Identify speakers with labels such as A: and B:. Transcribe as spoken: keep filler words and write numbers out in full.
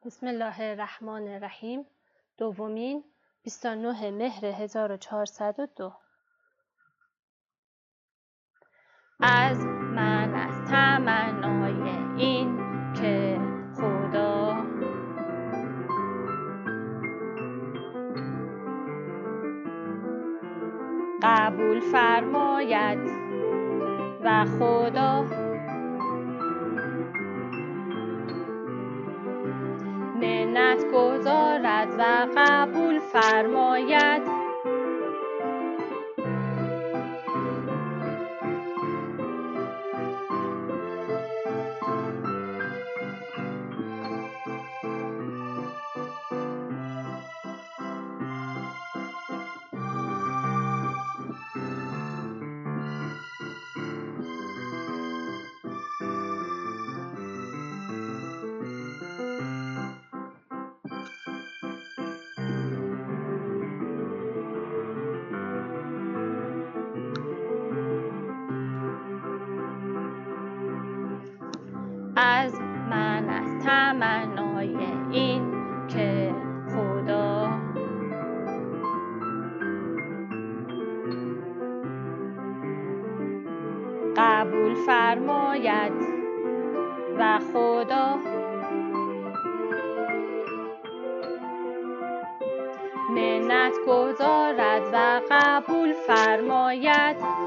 A: بسم الله الرحمن الرحیم. دومین بیست و نه مهر هزار و چهارصد و دو. از من از تمنای این که خدا قبول فرماید و خدا منت گذارد و قبول فرماید. از من از تمنای این که خدا قبول فرماید و خدا منت گذارد و قبول فرماید.